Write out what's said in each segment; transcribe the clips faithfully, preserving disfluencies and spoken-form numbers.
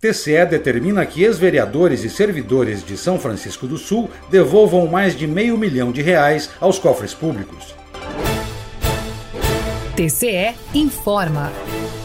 T C E determina que ex-vereadores e servidores de São Francisco do Sul devolvam mais de meio milhão de reais aos cofres públicos. T C E informa.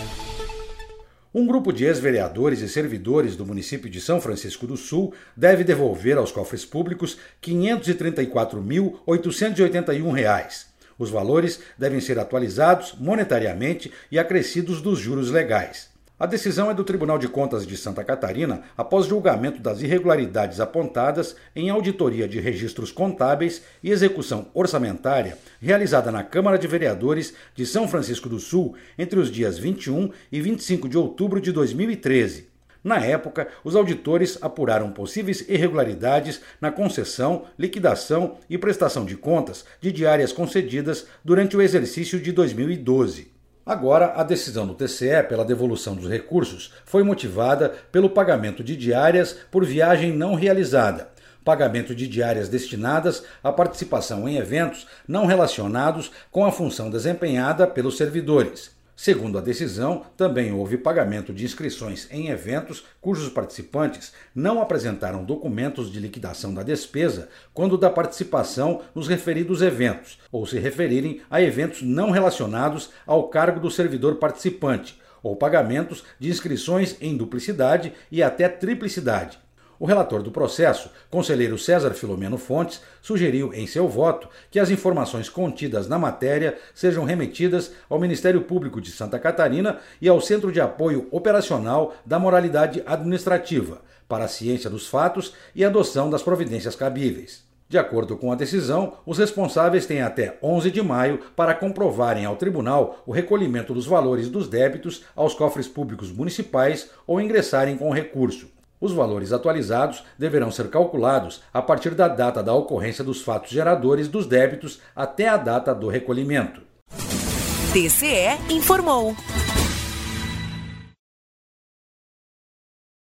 Um grupo de ex-vereadores e servidores do município de São Francisco do Sul deve devolver aos cofres públicos quinhentos e trinta e quatro mil, oitocentos e oitenta e um reais. Os valores devem ser atualizados monetariamente e acrescidos dos juros legais. A decisão é do Tribunal de Contas de Santa Catarina após julgamento das irregularidades apontadas em auditoria de registros contábeis e execução orçamentária realizada na Câmara de Vereadores de São Francisco do Sul entre os dias vinte e um e vinte e cinco de outubro de dois mil e treze. Na época, os auditores apuraram possíveis irregularidades na concessão, liquidação e prestação de contas de diárias concedidas durante o exercício de dois mil e doze. Agora, a decisão do T C E pela devolução dos recursos foi motivada pelo pagamento de diárias por viagem não realizada, pagamento de diárias destinadas à participação em eventos não relacionados com a função desempenhada pelos servidores. Segundo a decisão, também houve pagamento de inscrições em eventos cujos participantes não apresentaram documentos de liquidação da despesa quando da participação nos referidos eventos, ou se referirem a eventos não relacionados ao cargo do servidor participante, ou pagamentos de inscrições em duplicidade e até triplicidade. O relator do processo, conselheiro César Filomeno Fontes, sugeriu em seu voto que as informações contidas na matéria sejam remetidas ao Ministério Público de Santa Catarina e ao Centro de Apoio Operacional da Moralidade Administrativa, para a ciência dos fatos e adoção das providências cabíveis. De acordo com a decisão, os responsáveis têm até onze de maio para comprovarem ao tribunal o recolhimento dos valores dos débitos aos cofres públicos municipais ou ingressarem com recurso. Os valores atualizados deverão ser calculados a partir da data da ocorrência dos fatos geradores dos débitos até a data do recolhimento. T C E informou.